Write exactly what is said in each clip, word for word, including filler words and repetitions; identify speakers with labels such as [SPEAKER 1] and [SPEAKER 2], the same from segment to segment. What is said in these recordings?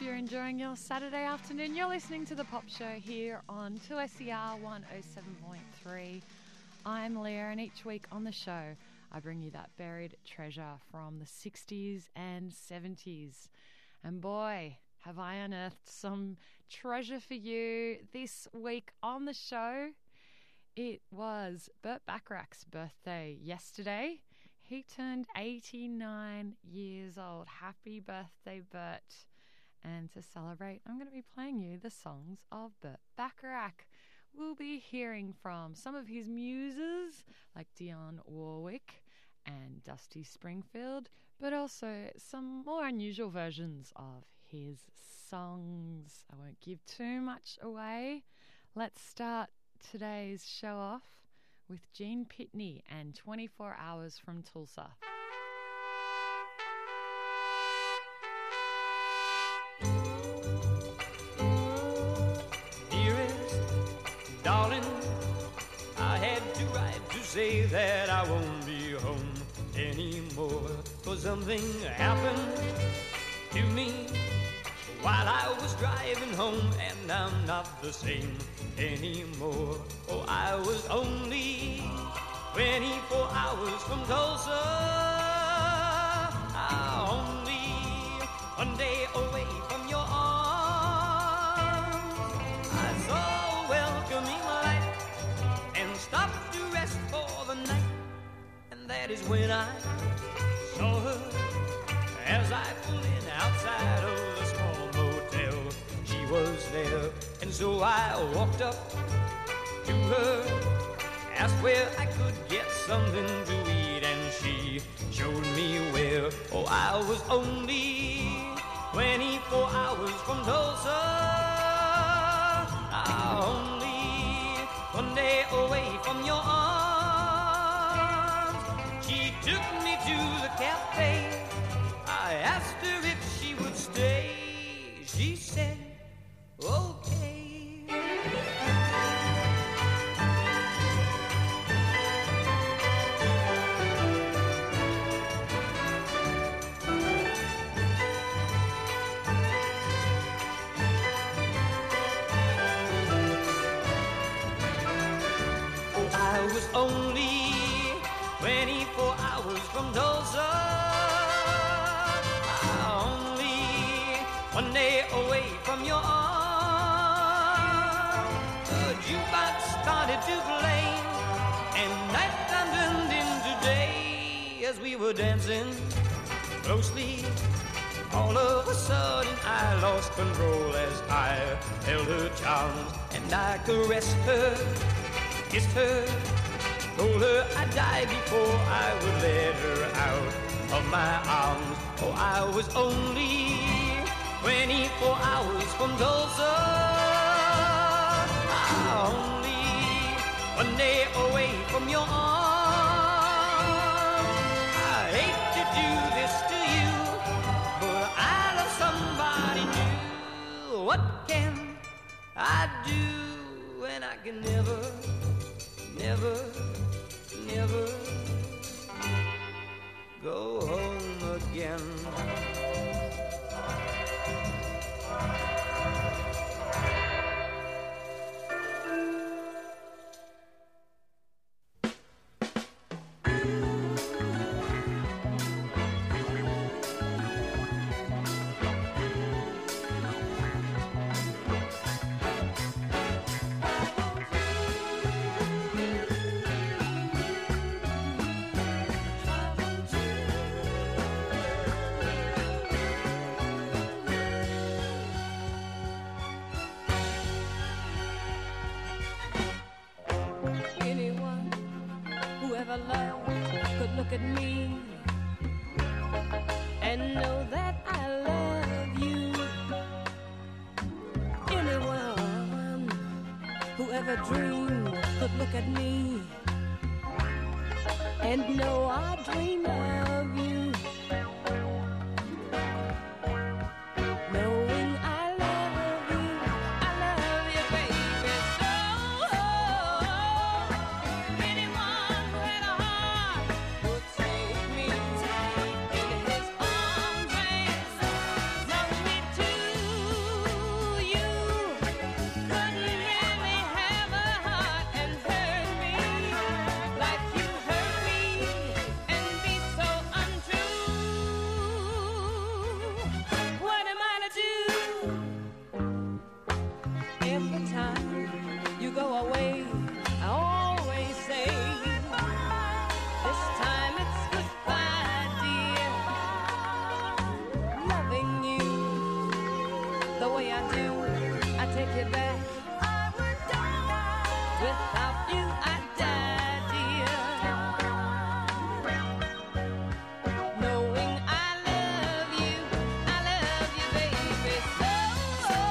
[SPEAKER 1] you're enjoying your Saturday afternoon. You're listening to The Pop Show here on two S E R one oh seven point three. I'm Leah, and each week on the show, I bring you that buried treasure from the sixties and seventies. And boy, have I unearthed some treasure for you this week on the show. It was Burt Bacharach's birthday yesterday. He turned eighty-nine years old. Happy birthday, Burt. And to celebrate, I'm going to be playing you the songs of Burt Bacharach. We'll be hearing from some of his muses like Dionne Warwick and Dusty Springfield, but also some more unusual versions of his songs. I won't give too much away. Let's start today's show off with Gene Pitney and twenty-four hours from Tulsa.
[SPEAKER 2] Dearest, darling, I had to write to say that I won't be home anymore, 'cause something happened to me while I was driving home, and I'm not the same anymore. Oh, I was only twenty-four hours from Tulsa, ah, only one day away from your arms. I saw a welcoming light and stopped to rest for the night, and that is when I saw her as I pulled in outside of the small motel. She was there, and so I walked up to her, asked where I could get something to eat, and she showed me where. Oh, I was only twenty-four hours from Tulsa, ah, only one day away from your arms. She took me to the cafe. I asked her if she would stay. She said, okay. Oh, I was only twenty-four hours from Tulsa, one day away from your arms. The jukebox started to play, and nighttime turned into day. As we were dancing closely, all of a sudden I lost control as I held her charms, and I caressed her, kissed her, told her I'd die before I would let her out of my arms. Oh, I was only twenty-four hours from Tulsa, ah, only one day away from your arms. I hate to do this to you, but I love somebody new. What can I do when I can never, never, never go home again?
[SPEAKER 3] Look at me and know that I love you. Anyone who ever dreamed could look at me and know I dream of you. Knowing I love you, I love you, baby. So anyone who had a heart would take me in his arms and love me too. the way I do, I take it back. I would die. Without you, I'd die, dear. Knowing I love you, I love you, baby. So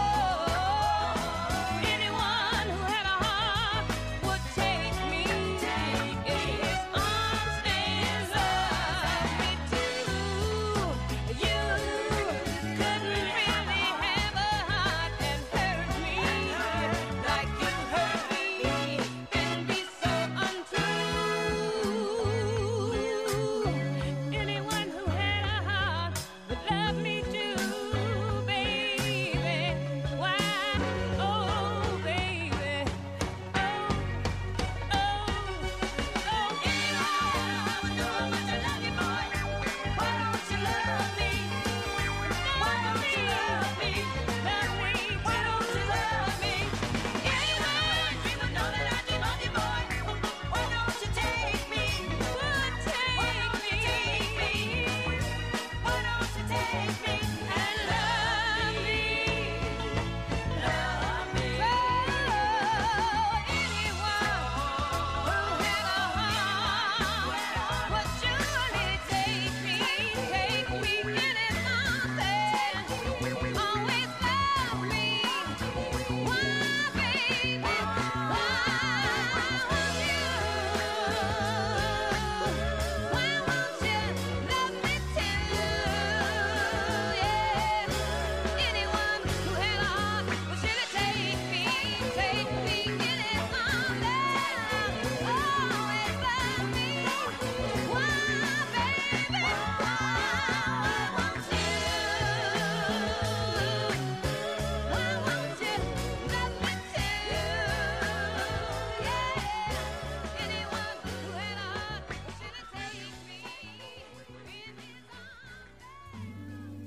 [SPEAKER 3] anyone who had a heart would take me in his arms and love me too. You couldn't really have a heart and hurt me like you hurt me and be so untrue. Anyone who had a heart would love me too, baby. Why? Oh, baby. Oh, oh, oh. Anyone would know how much I love you, boy. Why don't you love me? Why don't you love me? Love me. Why don't you love me? Anyone would know that I do love you, boy. Why don't you take me? Would take Why don't you take me? Why don't you take me and love me? Love me. Oh, anyone who had a heart would surely take me, take me in his arms and always love me. Why, baby? Why won't you? Why won't you love me too? Yeah. Anyone who had a heart would surely take me, take me in his arms and always love me. Why, baby? Why won't you? Why won't you love me too? Yeah. Anyone who had a heart would surely take me in his arms.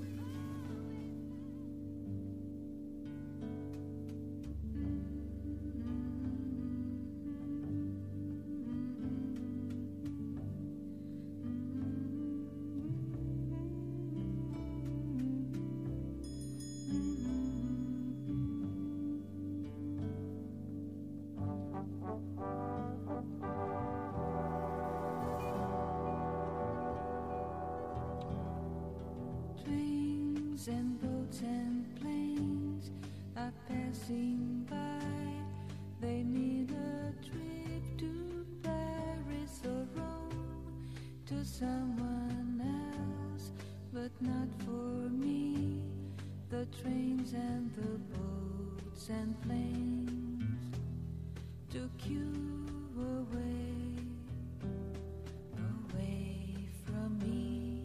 [SPEAKER 4] Trains and boats and planes are passing by. They need a trip to Paris or Rome, to someone else, but not for me. The trains and the boats and planes took you away, away from me.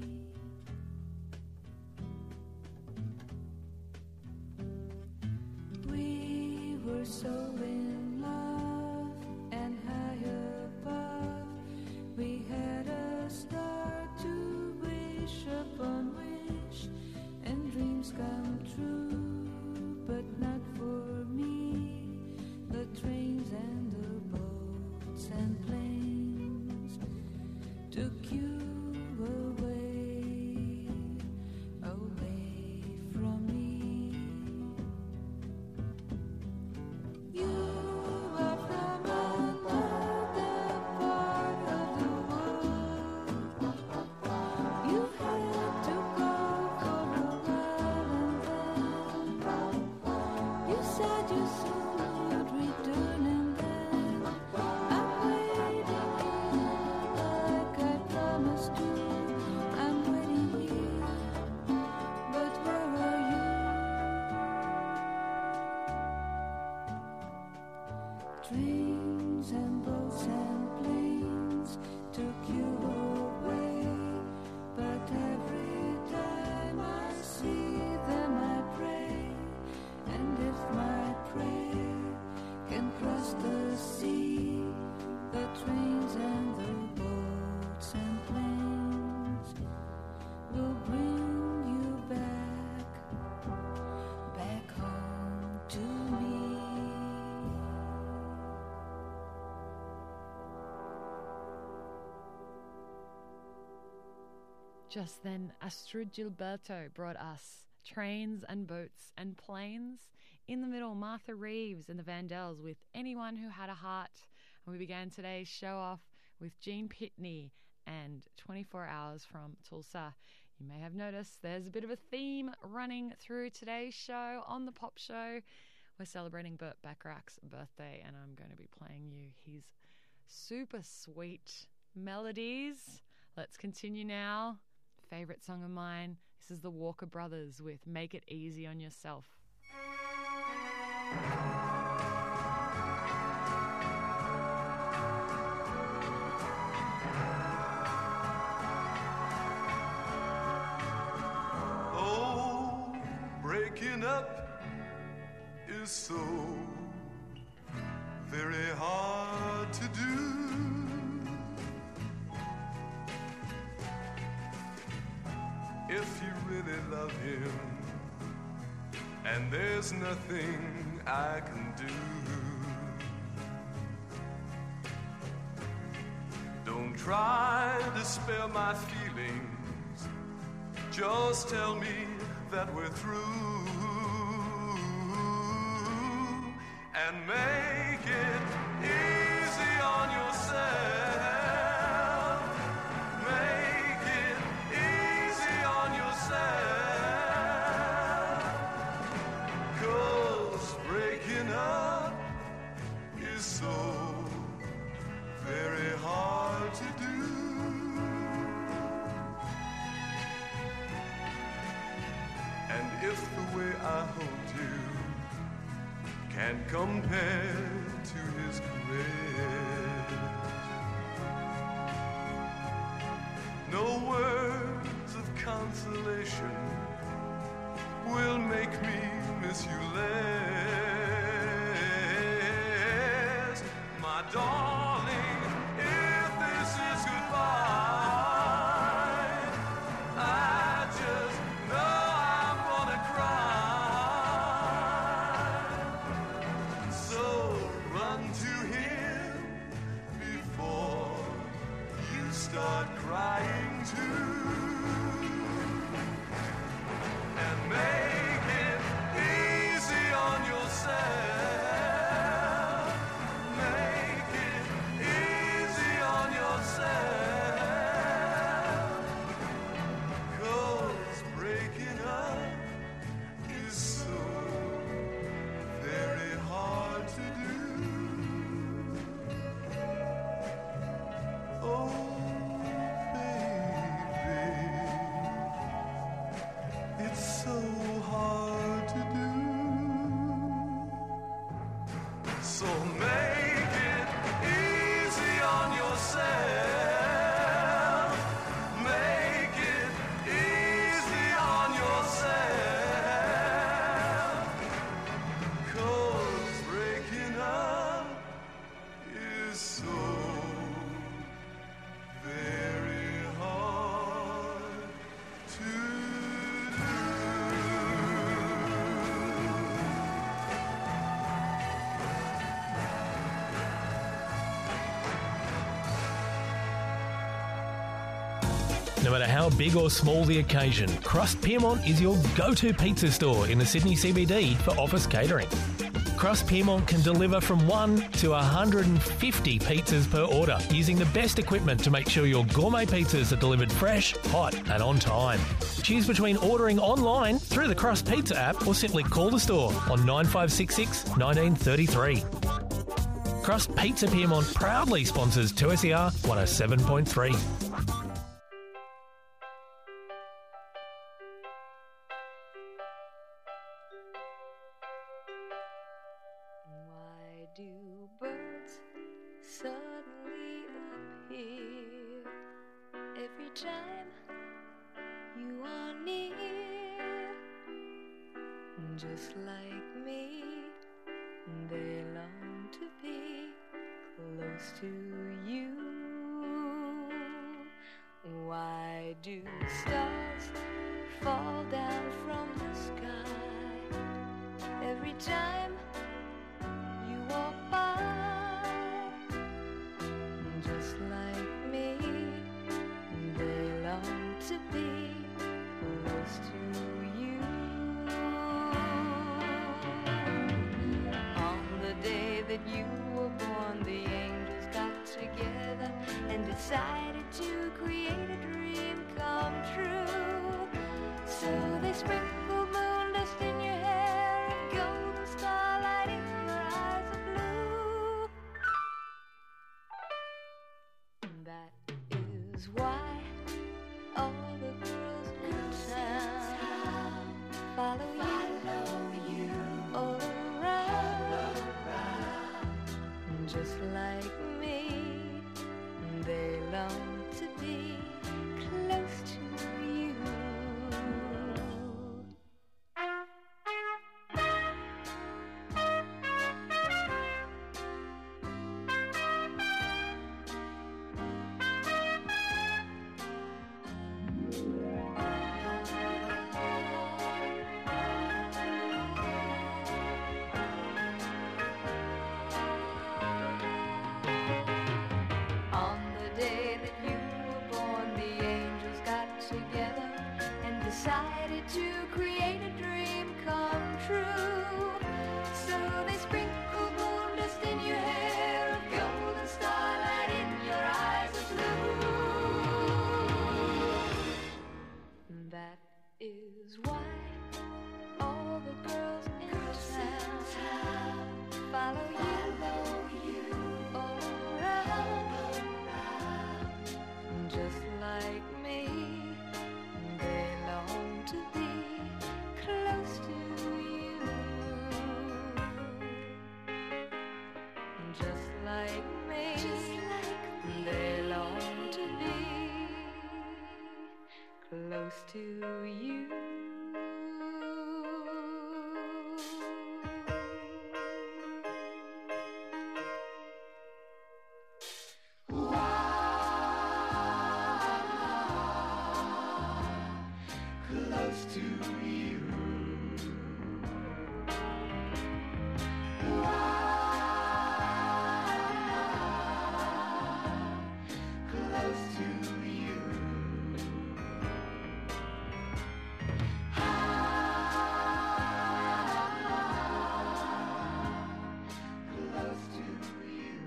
[SPEAKER 4] We were so in love and high above. We had a star to wish upon wish, and dreams come true, but not for me. The trains and the boats and planes took you away, away from me. You are from another part of the world. You had to go for a while and then you said you soon would return, and then I'm waiting here like I promised to. I'm waiting here, but where are you? Trains and boats and planes took you away, but every time I see them I pray, and if my prayer can cross the sea, the trains and the boats and planes will bring you back, back home to me.
[SPEAKER 1] Just then, Astrid Gilberto brought us Trains and Boats and Planes. In the middle, Martha Reeves and the Vandells with Anyone Who Had a Heart. And we began today's show off with Gene Pitney and twenty-four hours from Tulsa. You may have noticed there's a bit of a theme running through today's show on the Pop Show. We're celebrating Burt Bacharach's birthday, and I'm going to be playing you his super sweet melodies. Let's continue now. Favorite song of mine. This is the Walker Brothers with Make It Easy on Yourself.
[SPEAKER 5] Oh, breaking up is so very hard to do. If you really love him, and there's nothing I can do, don't try to spare my feelings, just tell me that we're through, and make it easy on yourself. Make it easy on yourself. 'Cause breaking up is so very hard to do. And if the way I hold you can compare to his caress, no words of consolation will make me miss you less. My darling, if this is goodbye, I just know I'm gonna cry. So run to him before you start crying too. And make it easy on yourself. Make it easy on yourself. 'Cause breaking up is so very hard to do. Oh, baby, it's so hard to do. So make it easy on yourself. Make it easy on yourself. 'Cause breaking up is so very hard to do.
[SPEAKER 6] No matter how big or small the occasion, Crust Piermont is your go-to pizza store in the Sydney C B D for office catering. Crust Piermont can deliver from one to one hundred fifty pizzas per order using the best equipment to make sure your gourmet pizzas are delivered fresh, hot and on time. Choose between ordering online through the Crust Pizza app or simply call the store on nine five six six, one nine three three. Crust Pizza Piermont proudly sponsors two S E R one oh seven point three.
[SPEAKER 4] Why do birds suddenly appear every time you are near? Just like me, they long to be close to you. Why do stars fall down from the sky every time you walk by? Just like me, they long to be close to you. that you were born, the angels got together and decided to create a dream come true. So they sprinkled moon dust in your hair and golden starlight in your eyes of blue. That is why all the girls in town follow you all around. Just like me, they long to be close to you. On the day that you were born, the angels got together and decided to create a dream come true. So they sprinkled moon dust in your hair, of golden starlight in your eyes of blue. That is why all the girls in town follow you all around. Just like me, they long to be close to you. Just like me, they long to be close to you.
[SPEAKER 5] Close to you. Close to you. Close to you.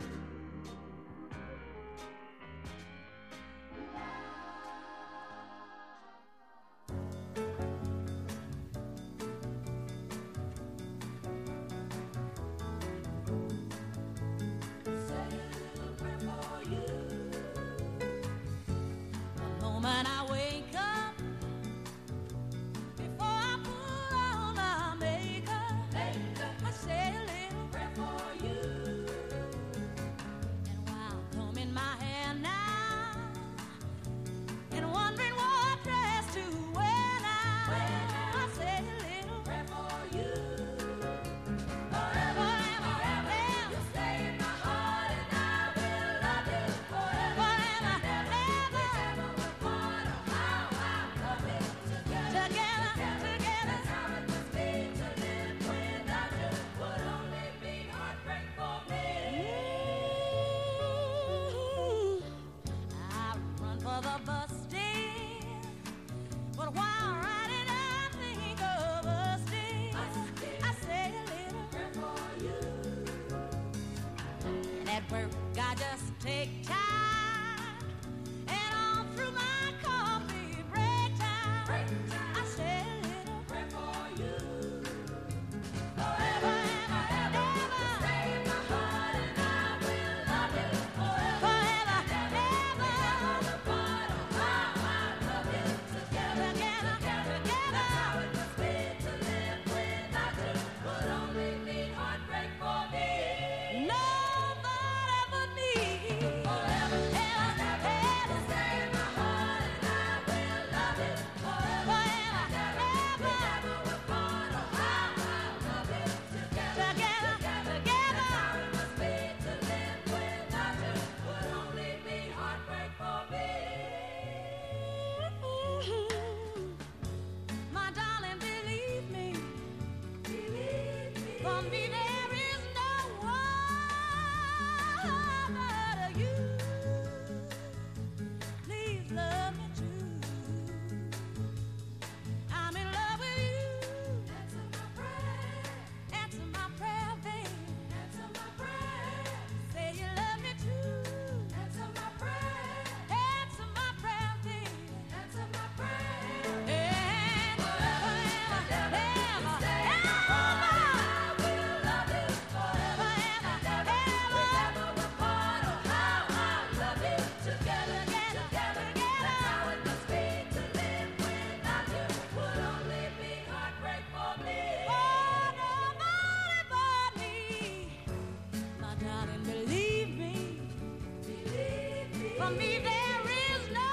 [SPEAKER 3] The moment I wake up, before I put on my makeup, I say a little prayer for you. And while combing my hair now, and wondering what dress to wear now, I say a little prayer for you. Forever, forever, you stay in my heart, and I will love you forever. Forever, ever, apart, oh how I love it together, together, together. That's how it must be to live without you. Would only be heartbreak for me. I run for the bus stand, but while riding I think of us dear. I say a little prayer for you. And at work I just take time, and all through my coffee break time, I say a little prayer for you. Forever, ever, ever, stay in my heart, and I will love you forever. Forever, ever, apart, oh how I love you together, together, together. That's how it must be to live without you. Would only mean heartbreak for me. Nobody but me. Forever, ever, ever, stay in my heart, and I will love you forever. Forever, ever, never apart, oh how I love you together, together, together. That's how it must be to live without you. Would only be heartbreak for me. My darling, believe me, believe me. For me there is no one but you. Please love me too. I'm in love with you. Answer my prayer, answer my prayer, babe. Answer my prayer. For me, there is no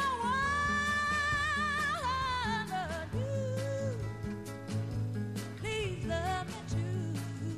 [SPEAKER 3] one but you. Please love me too.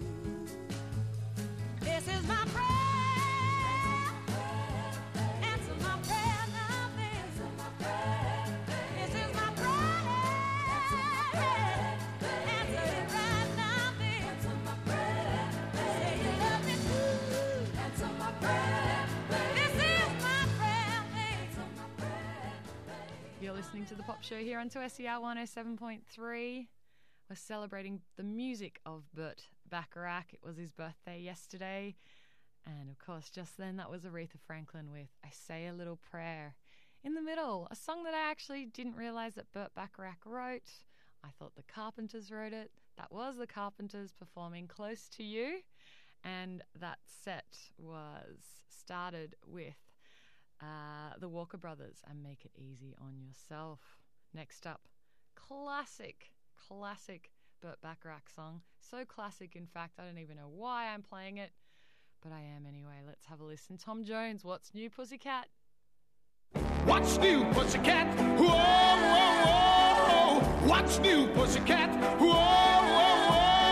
[SPEAKER 3] This is my prayer. Answer my prayer now, baby. This is my prayer. Answer it right now, baby. Say you love me too. Answer my prayer. This is my prayer, baby.
[SPEAKER 1] You're listening to The Pop Show here on two S E R one oh seven point three. We're celebrating the music of Burt Bacharach. It was his birthday yesterday. And of course, just then that was Aretha Franklin with I Say a Little Prayer. In the middle, a song that I actually didn't realise that Burt Bacharach wrote. I thought the Carpenters wrote it. That was the Carpenters performing Close to You. And that set was started with uh, the Walker Brothers and Make It Easy on Yourself. Next up, classic, classic Burt Bacharach song. So classic, in fact, I don't even know why I'm playing it, but I am anyway. Let's have a listen. Tom Jones, What's New, Pussycat?
[SPEAKER 7] What's new, pussycat? Whoa, whoa, whoa. What's new, pussycat? Whoa, whoa,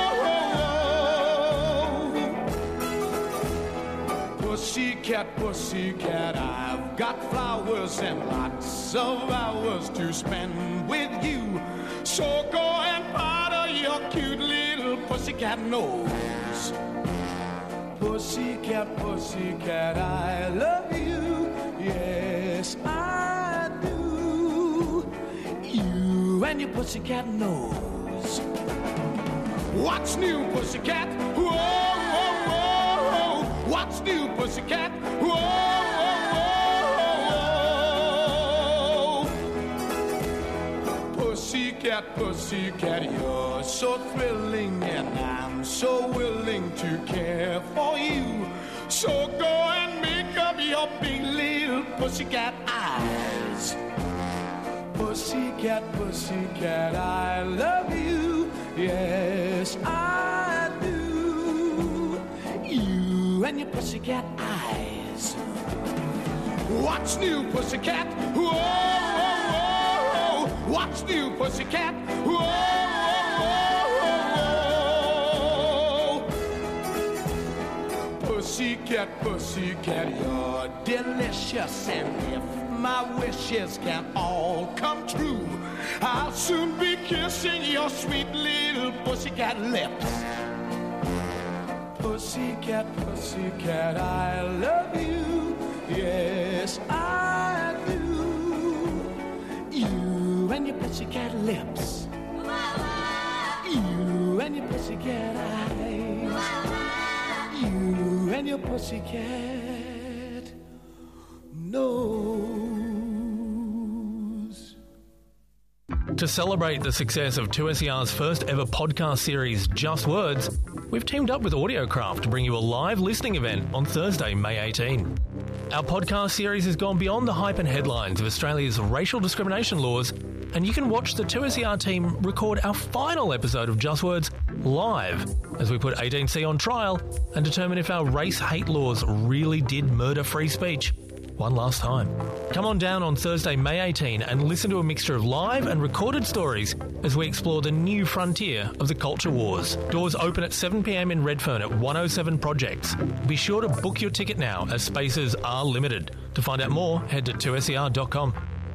[SPEAKER 7] whoa, whoa. Pussycat, pussycat, I've got flowers and lots of hours to spend with you. So go and powder your cute little pussycat nose. Pussycat, pussycat, I love you. Yes, I do. You and your pussycat nose. What's new, pussycat? Whoa, whoa, whoa. What's new, pussycat? Whoa, whoa, whoa. Pussycat, pussycat, you're so thrilling, and I'm so willing to care for you. So go and make up your big little pussycat eyes. Pussycat, pussycat, I love you. Yes, I do. You and your pussycat eyes. What's new, pussycat? Whoa, whoa, whoa. What's new, pussycat? Whoa, whoa, whoa. Pussycat, pussycat, you're delicious, and if my wishes can all come true, I'll soon be kissing your sweet little pussycat lips. Pussycat, pussycat, I love you. Yes, I do. You and your pussycat lips. You and your pussycat eyes. You and your pussycat nose.
[SPEAKER 6] To celebrate the success of two S E R's first ever podcast series, Just Words, we've teamed up with Audiocraft to bring you a live listening event on Thursday, May eighteenth. Our podcast series has gone beyond the hype and headlines of Australia's racial discrimination laws, and you can watch the two S E R team record our final episode of Just Words live as we put eighteen C on trial and determine if our race hate laws really did murder free speech one last time. Come on down on Thursday, May eighteenth and listen to a mixture of live and recorded stories as we explore the new frontier of the culture wars. Doors open at seven p.m. in Redfern at one oh seven Projects. Be sure to book your ticket now as spaces are limited. To find out more, head to two S E R dot com.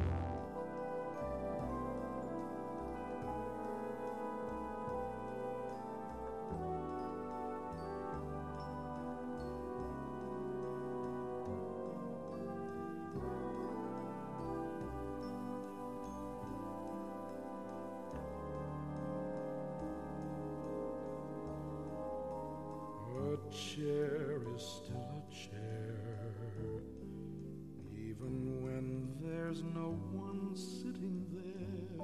[SPEAKER 5] A chair is still a chair, even when there's no one sitting there.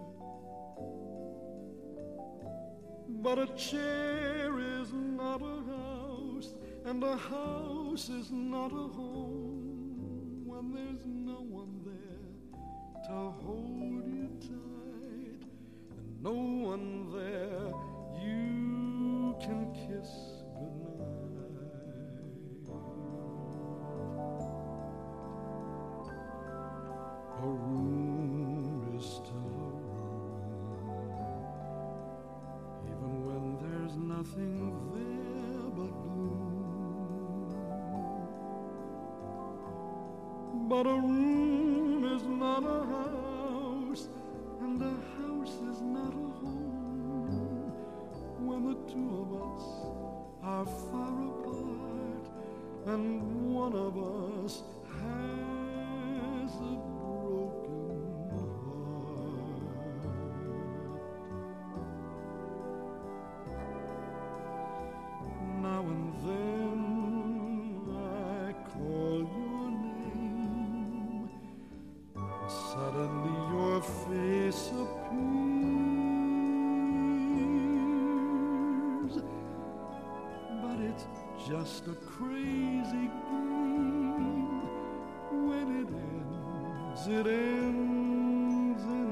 [SPEAKER 5] But a chair is not a house, and a house is not a home when there's no one there to hold you tight, and no one there you can kiss goodnight. nothing there but gloom. But a room is not a house, and a house is not a home when the two of us are far apart, and one of us has a broken heart. Now and then I call your name, and suddenly your face appears, but it's just a crazy game. When it ends, it ends in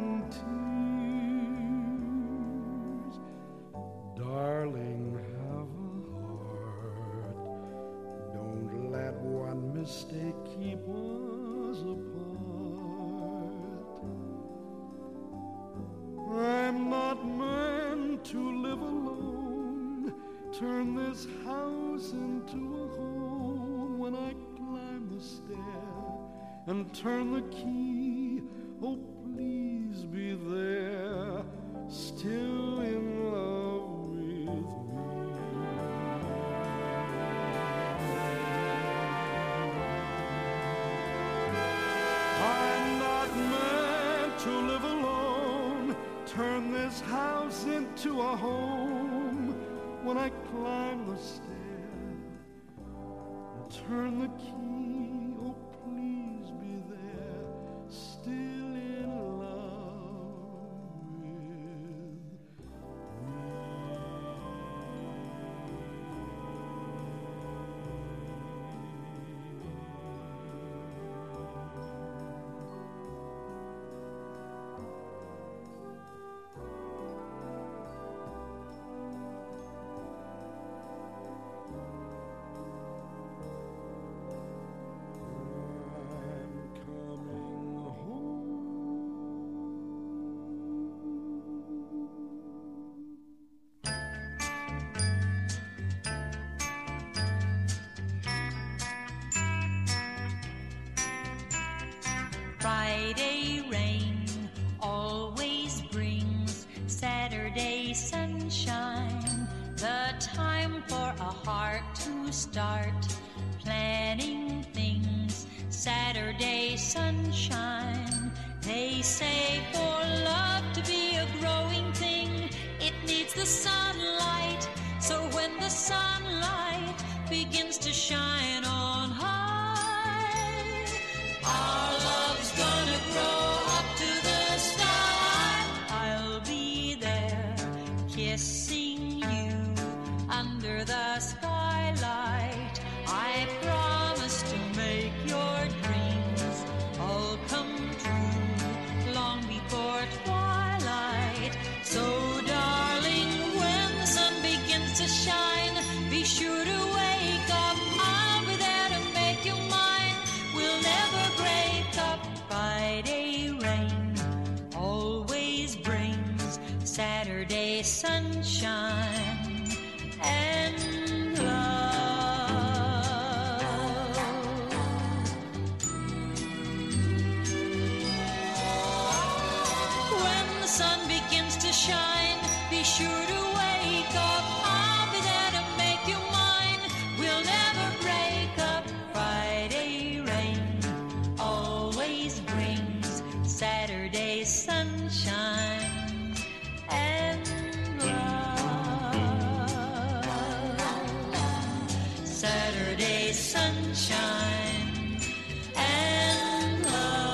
[SPEAKER 5] tears. Darling, have a heart. Don't let one mistake keep us apart. I'm not meant to live alone. Turn this house into a home. When I climb the stair and turn the key, oh, please be there, still in love with me. I'm not meant to live alone. Turn this house into a home. When I climb the stair and turn the key, oh, please be there, still in love with me.
[SPEAKER 8] Friday rain always brings Saturday sunshine, the time for a heart to start planning things. Saturday sunshine, they say for love to be a growing thing, it needs the sunlight. So when the sunlight begins to shine on high, our love's gonna grow up to the sky. I'll be there kissing you under the skylight. I promise to make your dreams all come true long before twilight. So darling, when the sun begins to shine, be sure to wake up. I'll be there to make you mine. We'll never break up. Friday rain always brings Saturday sunshine and love. When the sun begins to shine, be sure to wake up. I'll be there to make you mine. We'll never break up. Friday rain always brings Saturday sunshine and love. Saturday sunshine and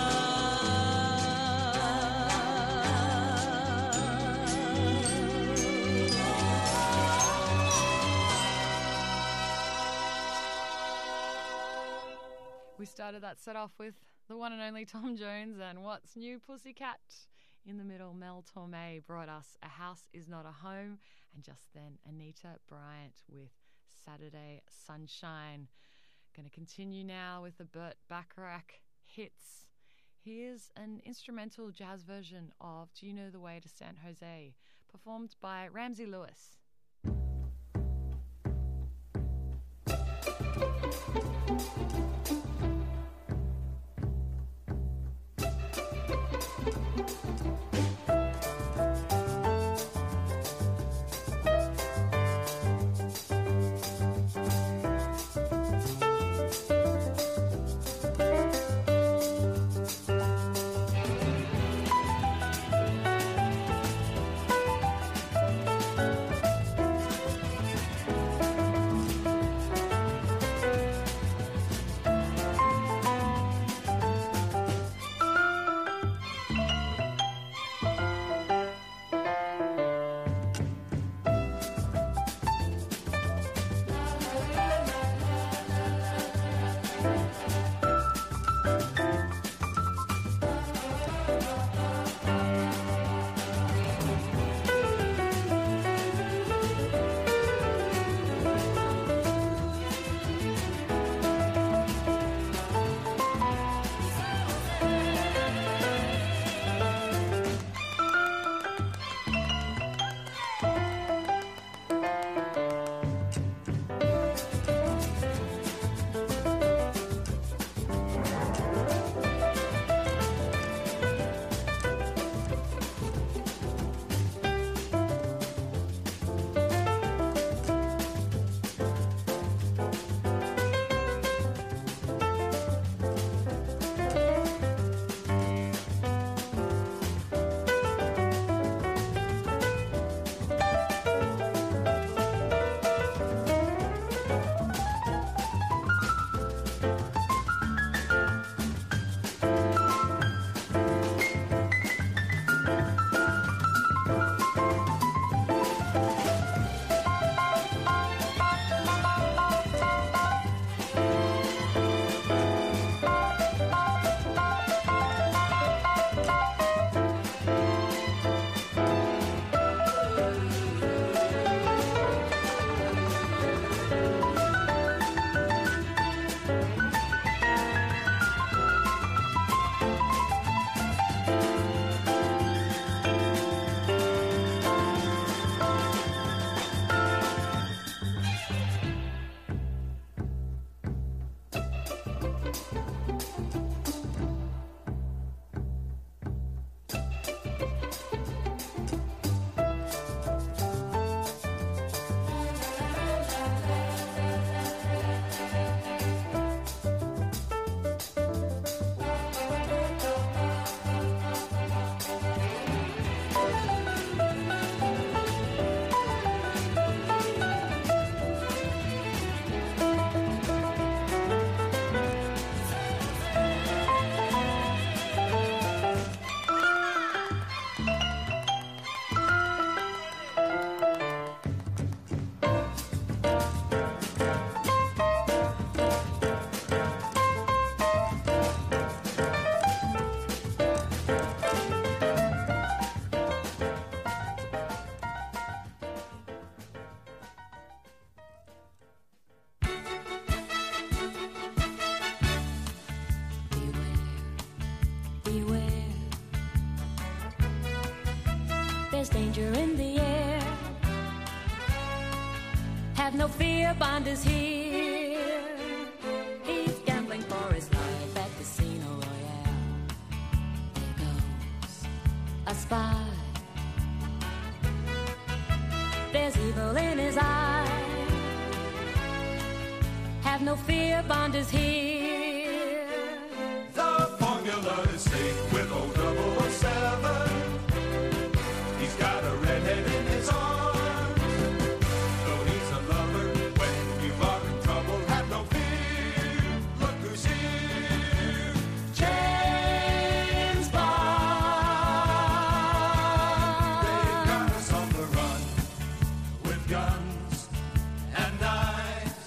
[SPEAKER 1] We started that set off with the one and only Tom Jones and What's New Pussycat. In the middle, Mel Torme brought us A House Is Not a Home, and just then Anita Bryant with Saturday Sunshine. Going to continue now with the Burt Bacharach hits. Here's an instrumental jazz version of Do You Know the Way to San Jose, performed by Ramsey Lewis.
[SPEAKER 3] there's danger in the air. Have no fear, Bond is here. He's gambling for his life at Casino Royale. There goes a spy. There's evil in his eye. Have no fear, Bond is here.
[SPEAKER 7] The formula is safe with oh double oh seven. He's got a redhead in his arms. Though he's a lover, when you are in trouble, have no fear. Look who's here. James Bond. They've got us on the run with guns and knives.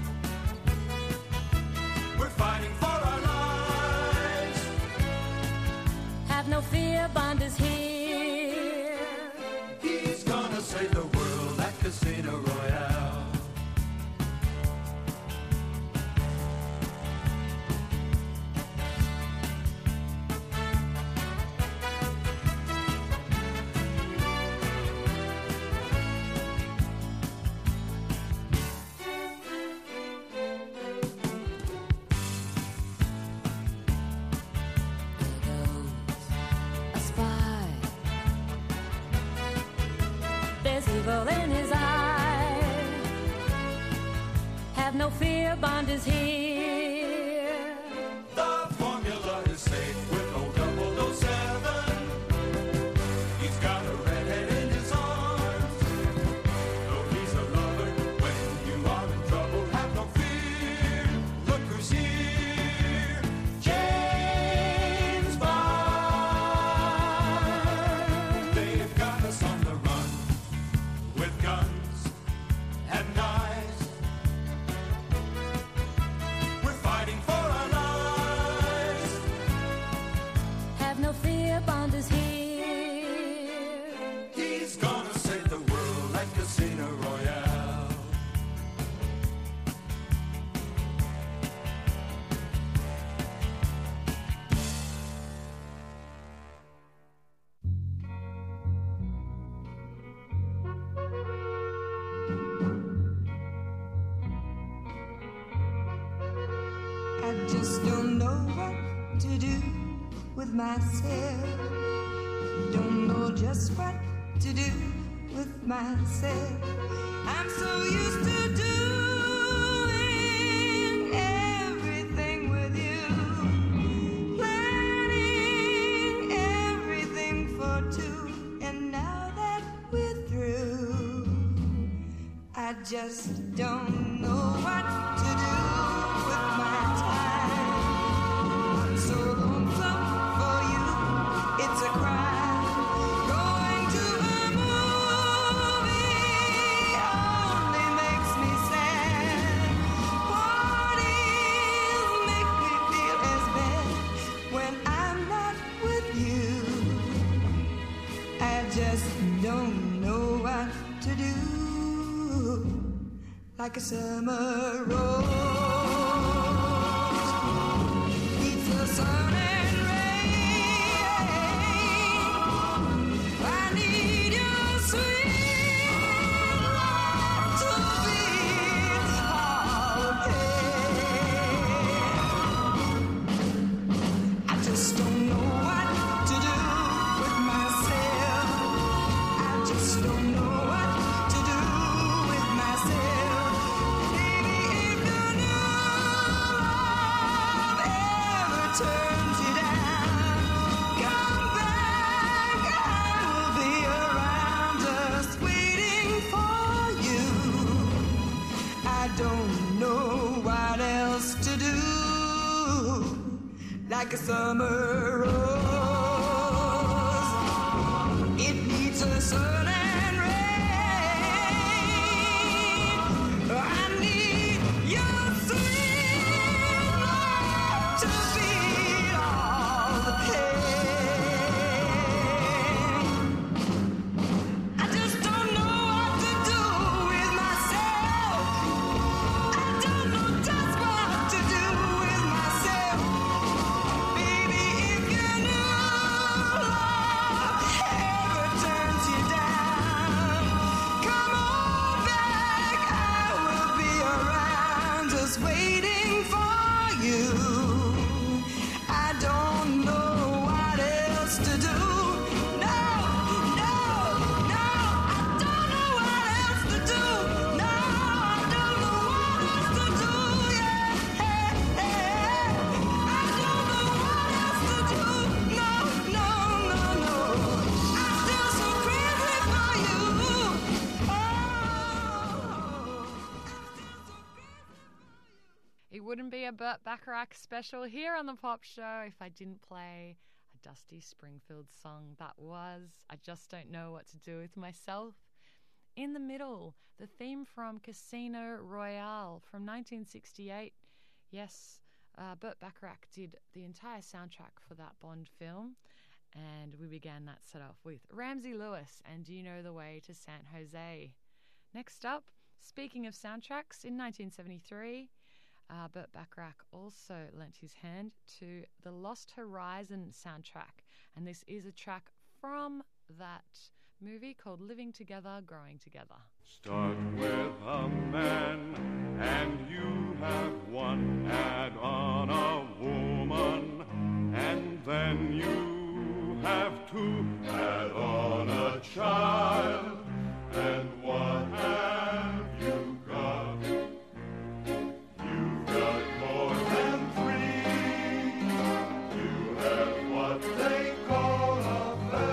[SPEAKER 7] We're fighting for our lives.
[SPEAKER 3] Have no fear, Bond is here.
[SPEAKER 7] He's gonna save the world at Casino Royale.
[SPEAKER 3] A spy. There's evil in his eye. Have no fear, Bond is here.
[SPEAKER 7] The formula is safe with oh double oh seven. He's got a redhead in his arms. Though he's a lover, when you are in trouble, have no fear. Look who's here. James Bond. They've got us on the run with guns and knives. We're fighting for our lives.
[SPEAKER 3] Have no fear, Bond is here.
[SPEAKER 7] He's gonna save the world at Casino Royale.
[SPEAKER 9] I just don't know what to do with myself. Don't know just what to do with myself. I'm so used to doing everything with you, planning everything for two, and now that we're through, I just don't know what to do with my time. I'm so lonesome for you, it's a crime. Going to a movie only makes me sad. Parties make me feel as bad when I'm not with you. I just don't know what to do. Like a summer rose needs the sun and rain. I need your sweet love to feel all pain. I just don't know what to do with myself. I just don't know what to do with myself. Baby, if your new love ever turns you down, come back, I will be around just waiting for you. I don't know what else to do. Like a summer rose, it needs a sun and rain. I need your sweet love to feel all the pain. I just don't know what to do with myself. I don't know just what to do with myself. Baby, if your new love ever turns you down,
[SPEAKER 1] It wouldn't be a Burt Bacharach special here on the Pop Show if I didn't play a Dusty Springfield song. That was I Just Don't Know What to Do With Myself. In the middle, the theme from Casino Royale from nineteen sixty-eight. Yes, uh, Burt Bacharach did the entire soundtrack for that Bond film. And we began that set off with Ramsey Lewis and Do You Know the Way to San Jose. Next up, speaking of soundtracks, in nineteen seventy-three, uh, Burt Bacharach also lent his hand to the Lost Horizon soundtrack. And this is a track from that movie called Living Together, Growing Together.
[SPEAKER 10] Start with a man, and you have one. Add on a woman, and then you have to add on a child. And what have you got? You've got more than three. You have what they call a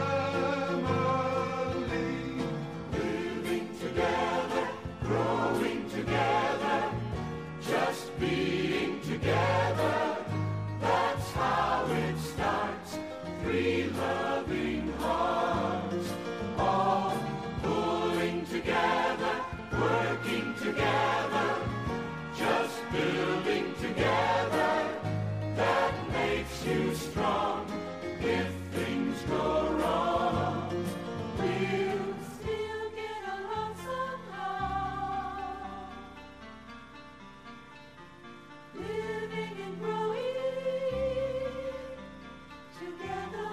[SPEAKER 10] family. Living together, growing together, just being together. That's how it starts. Three loving hearts, all pulling together, working together, just building together. That makes you strong. If things go wrong, we'll still get along somehow. Living and growing together.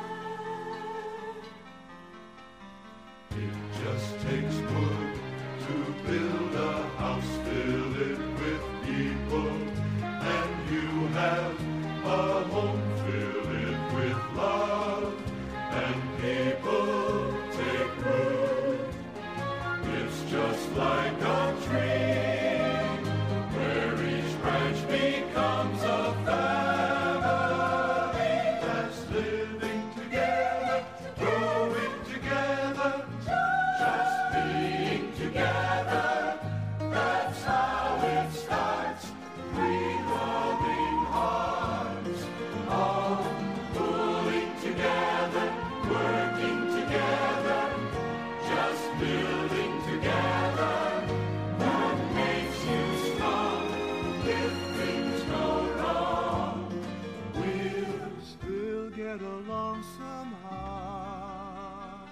[SPEAKER 10] It just takes wood to build a house, fill it with people, and you have a home, fill it with love, and people take root. It's just like a tree, where each branch becomes a family that's living together, growing together, just being together. That's how it starts. Three loving hearts, all pulling together, working together, just building together. That makes you strong. If things go wrong, we'll still get along somehow.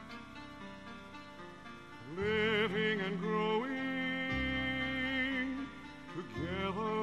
[SPEAKER 10] Living and growing together.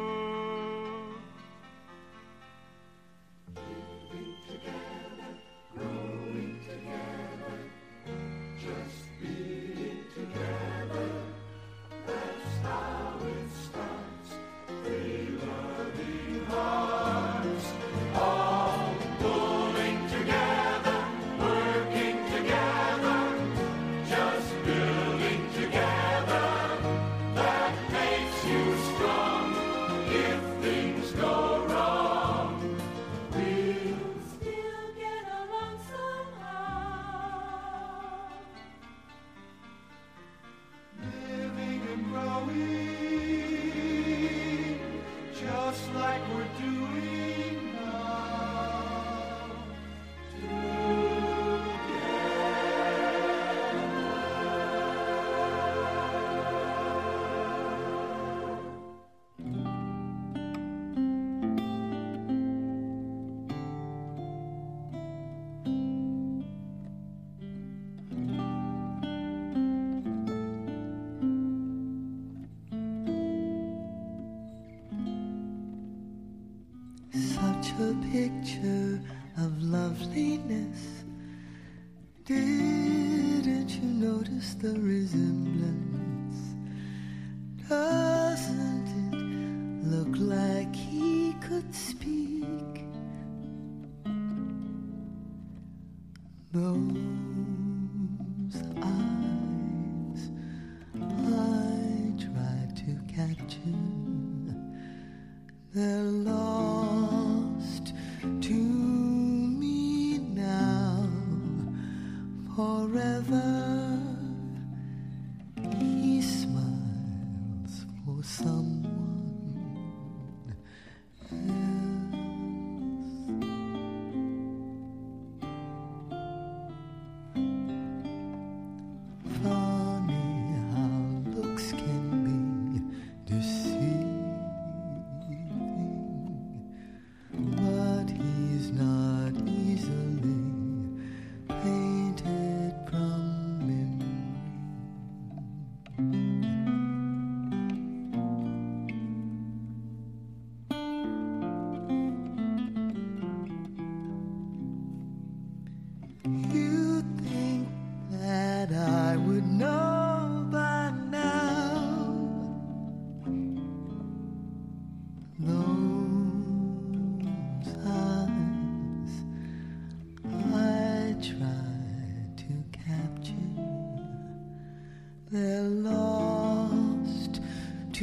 [SPEAKER 10] Living together, growing together, just being together. That's how it starts. Three loving hearts, all pulling together, working together, just building together. That makes you strong. If things go wrong, we'll still get along somehow. Living and growing, just like we're doing now.
[SPEAKER 11] Such a picture of loveliness. Didn't you notice the resemblance? Doesn't it look like he could speak? Those eyes I tried to capture, they're lost to me now, forever. He smiles for someone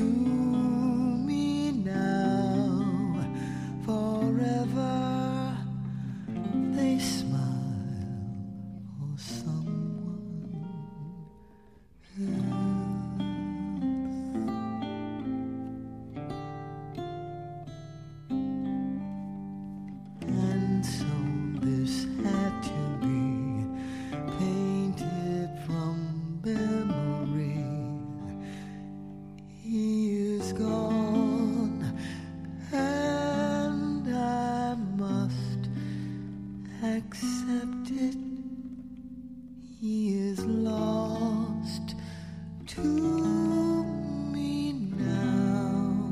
[SPEAKER 11] me now, forever they smile for someone else. And so this had to be painted from memory. He is gone, and I must accept it. He is lost to me now,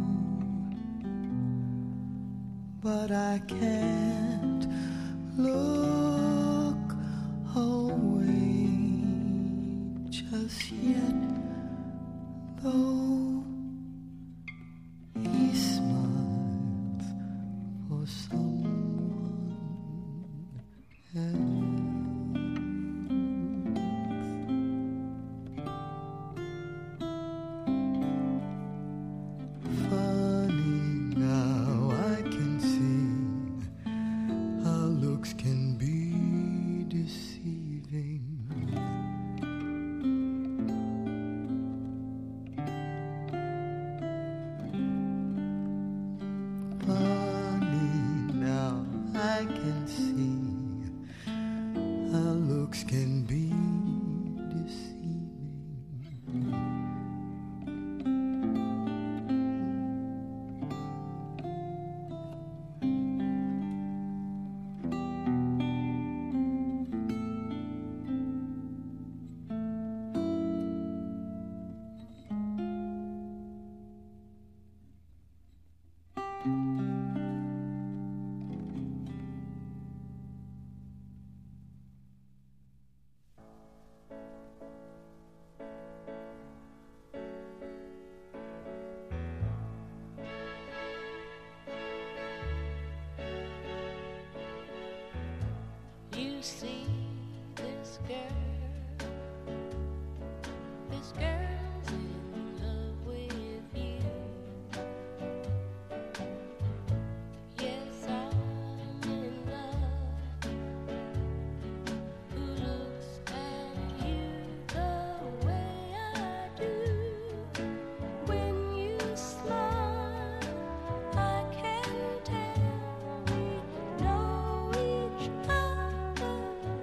[SPEAKER 11] but I can't look away just yet, though he smiles for someone else. Funny now I can see how looks can be deceiving. Funny now I can see how looks can be deceiving.
[SPEAKER 3] You see this girl, this girl's in love with you. Yes, I'm in love. Who looks at you the way I do? When you smile, I can tell we know each other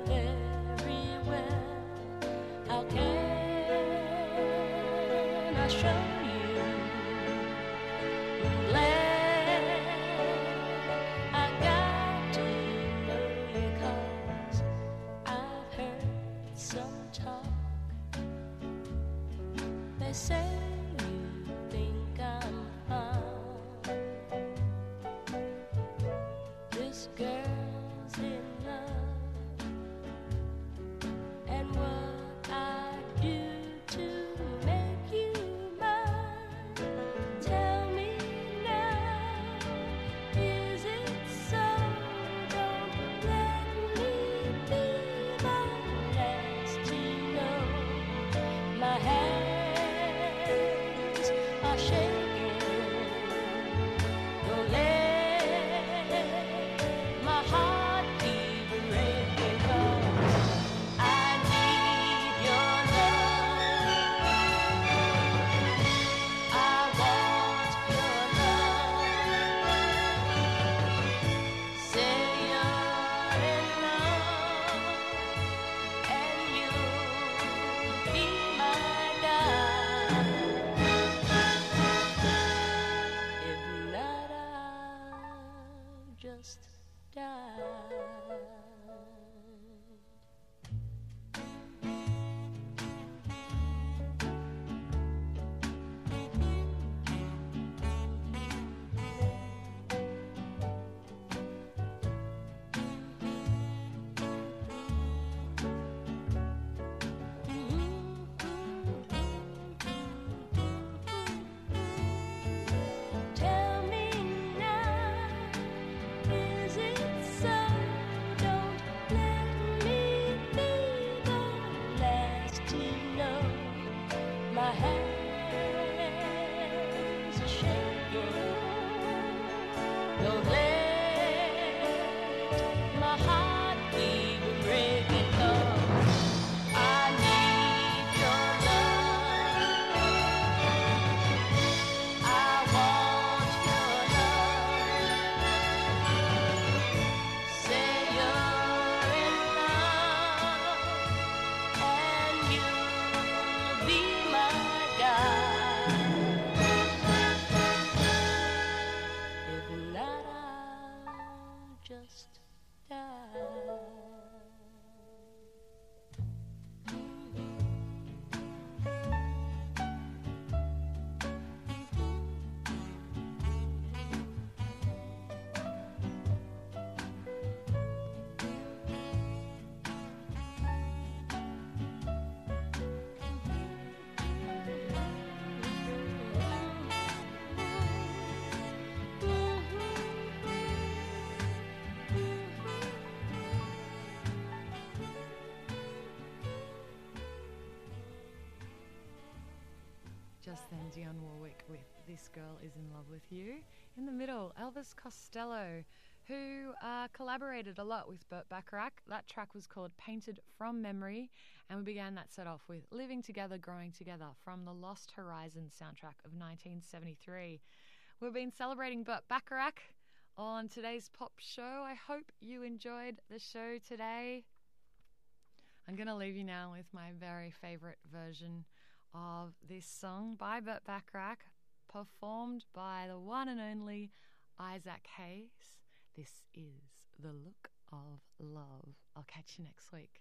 [SPEAKER 1] and Dionne Warwick with This Girl Is in Love With You. In the middle, Elvis Costello, who uh, collaborated a lot with Burt Bacharach. That track was called Painted From Memory, and we began that set off with Living Together, Growing Together from the Lost Horizon soundtrack of nineteen seventy-three. We've been celebrating Burt Bacharach on today's Pop Show. I hope you enjoyed the show today. I'm going to leave you now with my very favourite version of this song by Burt Bacharach, performed by the one and only Isaac Hayes. This is The Look of Love. I'll catch you next week.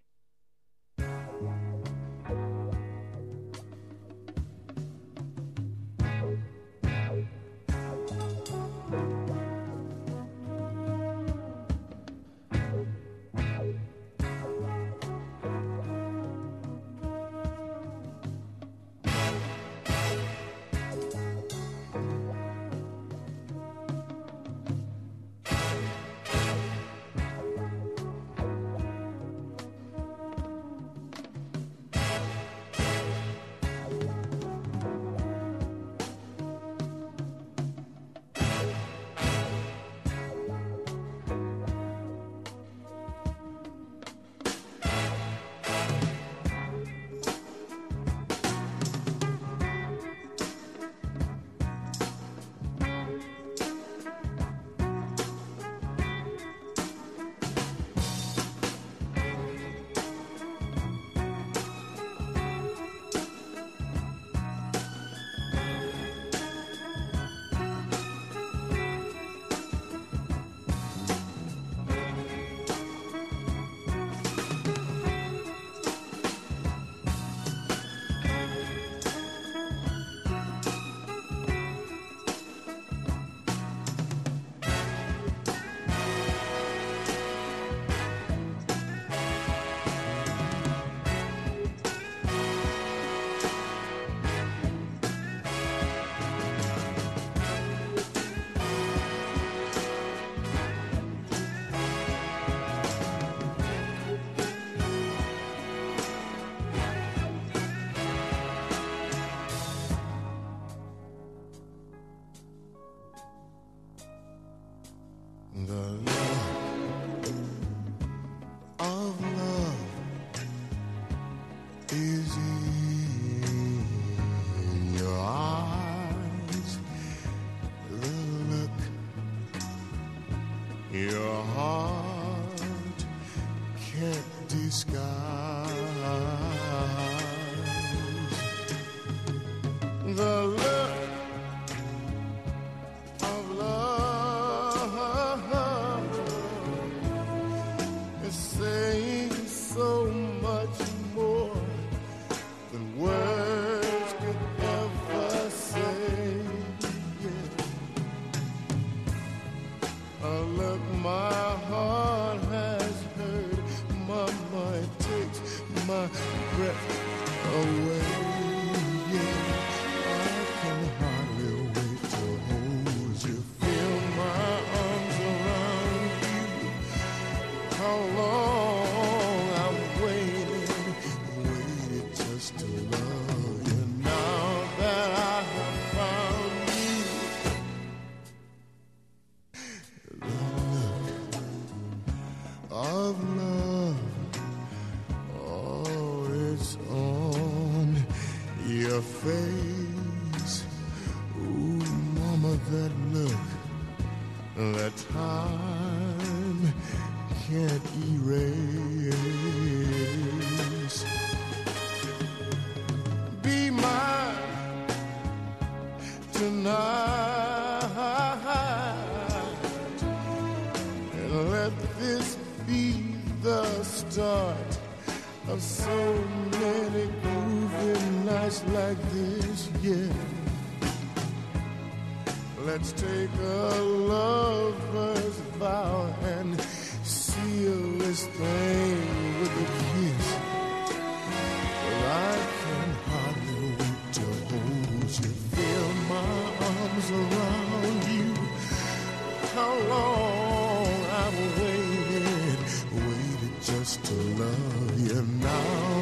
[SPEAKER 10] Just to love you now